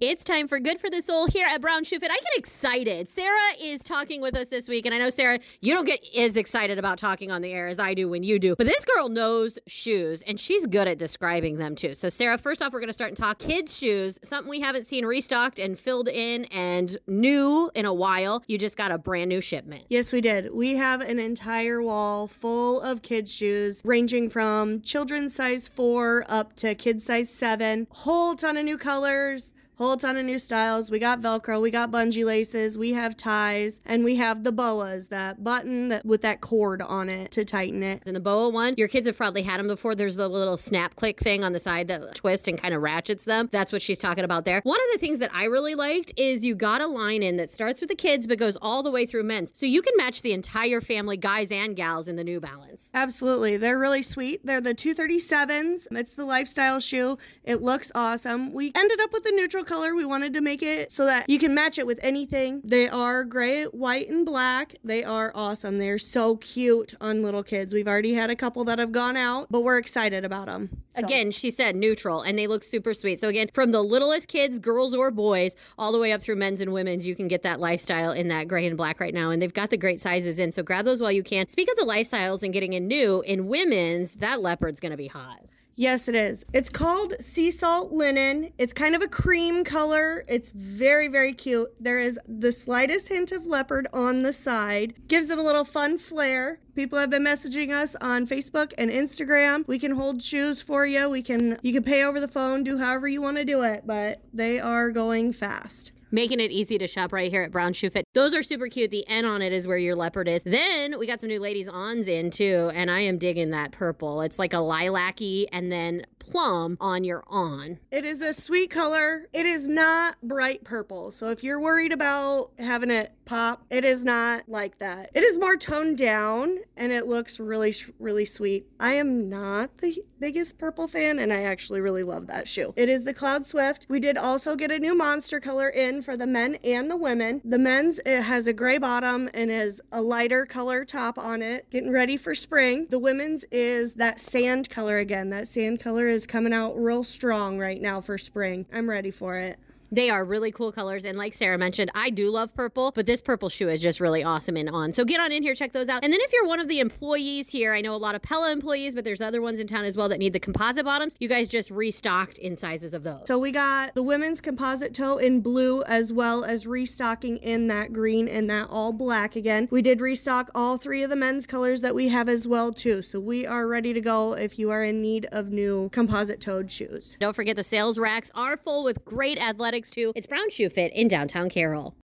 It's time for Good for the Soul here at Brown Shoe Fit. I get excited. Sarah is talking with us this week, and I know, Sarah, you don't get as excited about talking on the air as I do when you do, but this girl knows shoes, and she's good at describing them, too. So, Sarah, first off, we're going to start and talk kids' shoes, something we haven't seen restocked and filled in and new in a while. You just got a brand new shipment. Yes, we did. We have an entire wall full of kids' shoes, ranging from children's size 4 up to kids' size 7. Whole ton of new colors. Whole ton of new styles. We got Velcro, we got bungee laces, we have ties, and we have the boas, that button with that cord on it to tighten it. And the boa one, your kids have probably had them before. There's the little snap click thing on the side that twists and kind of ratchets them. That's what she's talking about there. One of the things that I really liked is you got a line in that starts with the kids but goes all the way through men's. So you can match the entire family, guys and gals, in the New Balance. Absolutely. They're really sweet. They're the 237s. It's the lifestyle shoe. It looks awesome. We ended up with the neutral color. We wanted to make it so that you can match it with anything. They are gray, white, and black. They are awesome. They're so cute on little kids. We've already had a couple that have gone out, but we're excited about them. So. Again, she said neutral, and they look super sweet. So again, from the littlest kids, girls or boys, all the way up through men's and women's, you can get that lifestyle in that gray and black right now, and they've got the great sizes in, so grab those while you can. Speak of the lifestyles and getting in new, in women's, that leopard's going to be hot. Yes, it is. It's called Sea Salt Linen. It's kind of a cream color. It's very, very cute. There is the slightest hint of leopard on the side. Gives it a little fun flair. People have been messaging us on Facebook and Instagram. We can hold shoes for you. You can pay over the phone, do however you want to do it, but they are going fast. Making it easy to shop right here at Brown Shoe Fit. Those are super cute. The N on it is where your leopard is. Then we got some new ladies' ons in too, and I am digging that purple. It's like a lilac-y and then plum on your on. It is a sweet color. It is not bright purple. So if you're worried about having it pop, it is not like that. It is more toned down and it looks really, really sweet. I am not the biggest purple fan and I actually really love that shoe. It is the Cloud Swift. We did also get a new monster color in for the men and the women. The men's, it has a gray bottom and has a lighter color top on it. Getting ready for spring. The women's is that sand color again. That sand color is coming out real strong right now for spring. I'm ready for it. They are really cool colors, and like Sarah mentioned, I do love purple, but this purple shoe is just really awesome and on. So get on in here, check those out. And then if you're one of the employees here, I know a lot of Pella employees, but there's other ones in town as well that need the composite bottoms. You guys just restocked in sizes of those. So we got the women's composite toe in blue as well as restocking in that green and that all black again. We did restock all 3 of the men's colors that we have as well too. So we are ready to go if you are in need of new composite toed shoes. Don't forget the sales racks are full with great athletics too. It's Brown Shoe Fit in downtown Carroll.